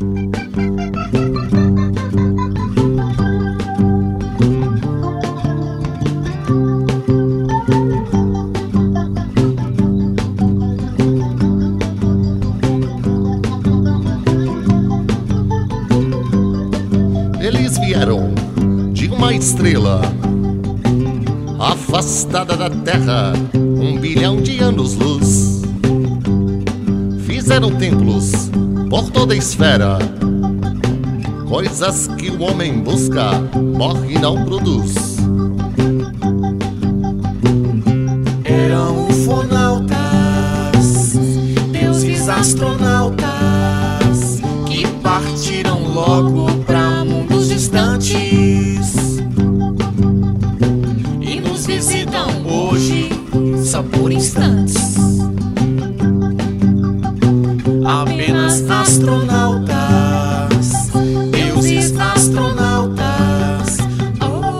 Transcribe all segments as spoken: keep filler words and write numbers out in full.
Eles vieram de uma estrela afastada da Terra, um bilhão de anos-luz. Fizeram templos por toda a esfera, coisas que o homem busca, morre e não produz. Eram ufonautas, deuses astronautas, que partiram logo pra mundos distantes e nos visitam hoje só por instantes. Apenas astronautas, deuses astronautas. Oh,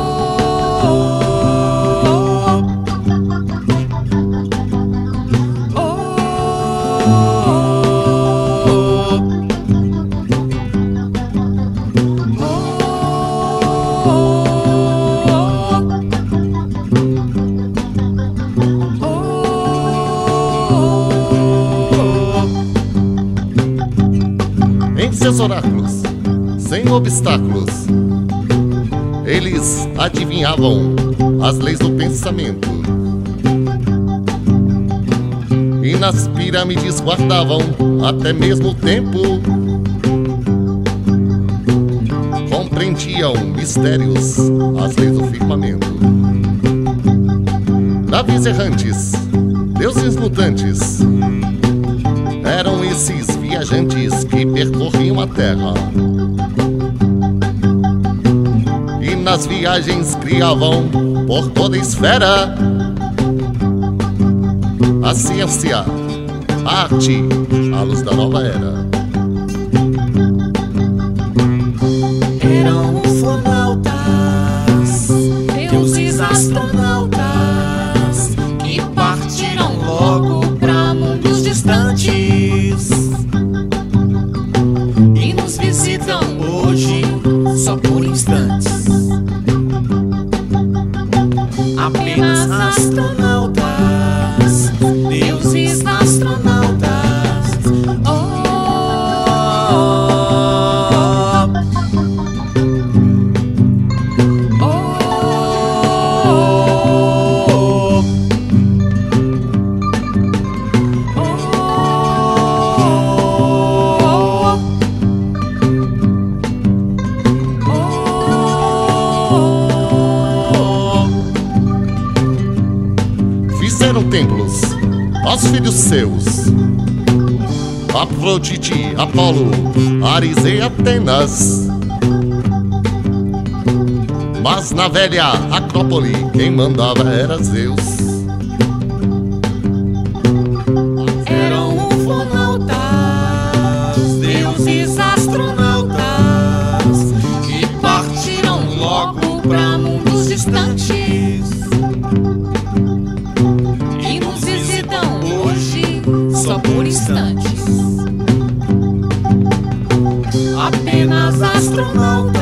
oh, Em seus oráculos, sem obstáculos, eles adivinhavam as leis do pensamento, e nas pirâmides guardavam até mesmo o tempo. Compreendiam mistérios, as leis do firmamento. Naves errantes, deuses mutantes, eram esses viajantes que percorriam a Terra, e nas viagens criavam por toda a esfera a ciência, a arte, a luz da nova era. eram ufonautas, deuses astronautas, que partiram logo pra mundos distantes e nos visitam hoje só por instantes. Apenas astronautas, deuses astronautas. Oh, Fizeram templos aos filhos seus, Afrodite, Apolo, Ares e Atenas. Mas na velha Acrópole quem mandava era Zeus. eram ufonautas, deuses astronautas, que partiram logo pra mundos distantes e nos visitam hoje só por instantes. Apenas astronautas,